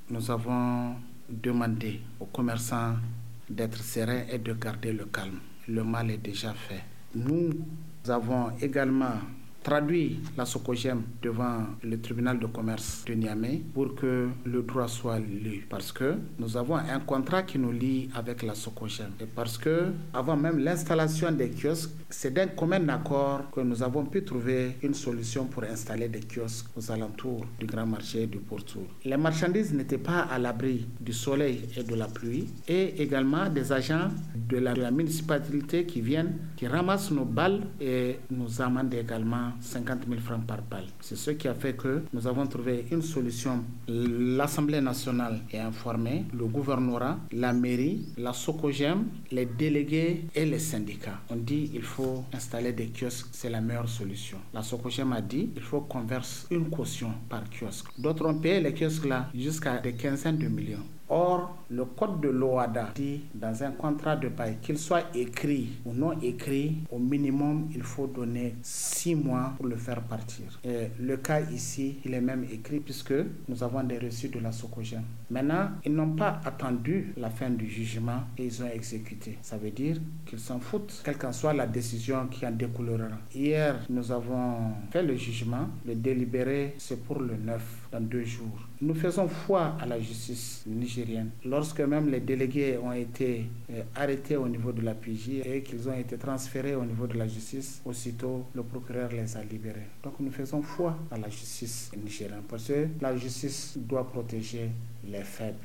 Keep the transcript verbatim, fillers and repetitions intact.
nous avons demandé aux commerçants d'être sereins et de garder le calme. Le mal est déjà fait. Nous avons également traduit la SOCOGEM devant le tribunal de commerce de Niamey pour que le droit soit lu. Parce que nous avons un contrat qui nous lie avec la SOCOGEM. Et parce que, avant même l'installation des kiosques, c'est d'un commun accord que nous avons pu trouver une solution pour installer des kiosques aux alentours du grand marché du Pourtour. Les marchandises n'étaient pas à l'abri du soleil et de la pluie, et également des agents de la, de la municipalité qui viennent, qui ramassent nos balles et nous amendent également cinquante mille francs par balle. C'est ce qui a fait que nous avons trouvé une solution. L'Assemblée nationale est informée, le gouvernorat, la mairie, la SOCOGEM, les délégués et les syndicats. On dit qu'il faut installer des kiosques, c'est la meilleure solution. La SOCOGEM a dit qu'il faut qu'on verse une caution par kiosque. D'autres ont payé les kiosques là jusqu'à des quinzaines de millions. Or, le code de l'O A D A dit dans un contrat de bail, qu'il soit écrit ou non écrit, au minimum, il faut donner six mois pour le faire partir. Et le cas ici, il est même écrit puisque nous avons des reçus de la SOCOGEM. Maintenant, ils n'ont pas attendu la fin du jugement et ils ont exécuté. Ça veut dire qu'ils s'en foutent, quelle qu'en soit la décision qui en découlera. Hier, nous avons fait le jugement. Le délibéré, c'est pour le neuf, dans deux jours. Nous faisons foi à la justice nigérienne. Lorsque même les délégués ont été euh, arrêtés au niveau de la P J et qu'ils ont été transférés au niveau de la justice, aussitôt le procureur les a libérés. Donc nous faisons foi à la justice nigérienne parce que la justice doit protéger les faibles.